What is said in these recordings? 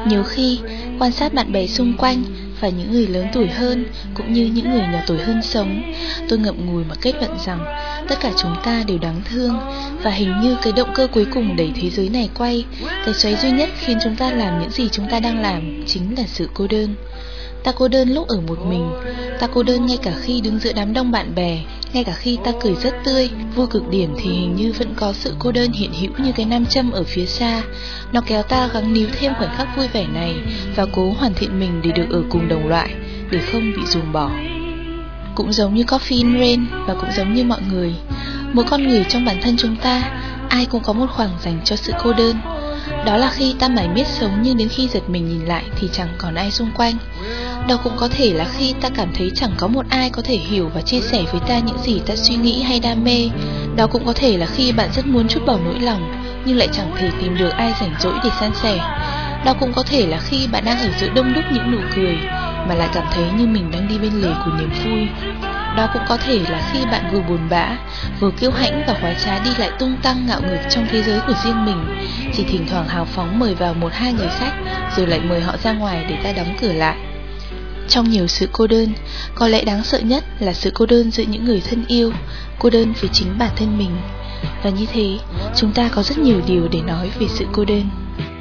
Nhiều khi, quan sát bạn bè xung quanh và những người lớn tuổi hơn cũng như những người nhỏ tuổi hơn sống, tôi ngậm ngùi mà kết luận rằng tất cả chúng ta đều đáng thương. Và hình như cái động cơ cuối cùng đẩy thế giới này quay, cái xoáy duy nhất khiến chúng ta làm những gì chúng ta đang làm, chính là sự cô đơn. Ta cô đơn lúc ở một mình, ta cô đơn ngay cả khi đứng giữa đám đông bạn bè. Ngay cả khi ta cười rất tươi, vui cực điểm thì hình như vẫn có sự cô đơn hiện hữu như cái nam châm ở phía xa. Nó kéo ta gắng níu thêm khoảnh khắc vui vẻ này và cố hoàn thiện mình để được ở cùng đồng loại, để không bị ruồng bỏ. Cũng giống như Coffee in Rain và cũng giống như mọi người, mỗi con người trong bản thân chúng ta, ai cũng có một khoảng dành cho sự cô đơn. Đó là khi ta mải miết sống nhưng đến khi giật mình nhìn lại thì chẳng còn ai xung quanh. Đó cũng có thể là khi ta cảm thấy chẳng có một ai có thể hiểu và chia sẻ với ta những gì ta suy nghĩ hay đam mê. Đó cũng có thể là khi bạn rất muốn trút bỏ nỗi lòng nhưng lại chẳng thể tìm được ai rảnh rỗi để san sẻ. Đó cũng có thể là khi bạn đang ở giữa đông đúc những nụ cười mà lại cảm thấy như mình đang đi bên lề của niềm vui. Đó cũng có thể là khi bạn vừa buồn bã, vừa kiêu hãnh và khoái trá đi lại tung tăng ngạo nghễ trong thế giới của riêng mình, chỉ thỉnh thoảng hào phóng mời vào 1-2 người khách rồi lại mời họ ra ngoài để ta đóng cửa lại. Trong nhiều sự cô đơn, có lẽ đáng sợ nhất là sự cô đơn giữa những người thân yêu, cô đơn với chính bản thân mình. Và như thế, chúng ta có rất nhiều điều để nói về sự cô đơn.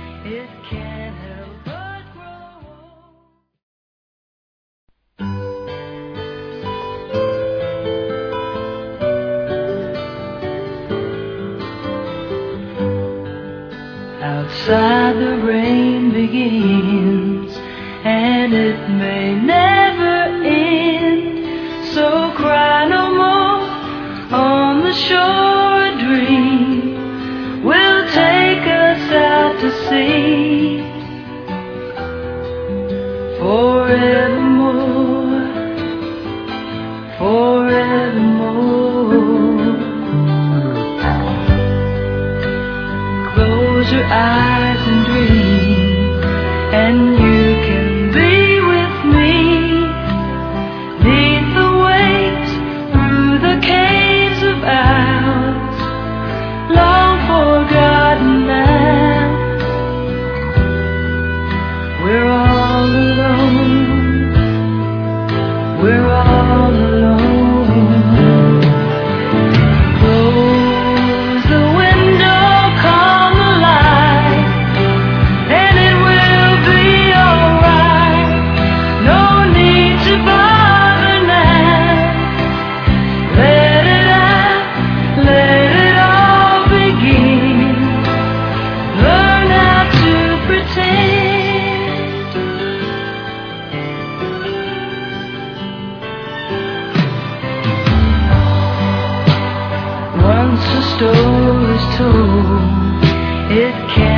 Outside the rain begins, and it may never end. So cry no more on the shore. A dream will take us out to sea forevermore, forevermore. Close your eyes and dream, and you can be with me. Neath the waves, through the caves of ours, long forgotten now. We're all alone, we're all alone. Close the window, calm the light, and it will be alright. No need to bother now. Let it out, let it all begin. Learn how to pretend. Once a story's told, it can't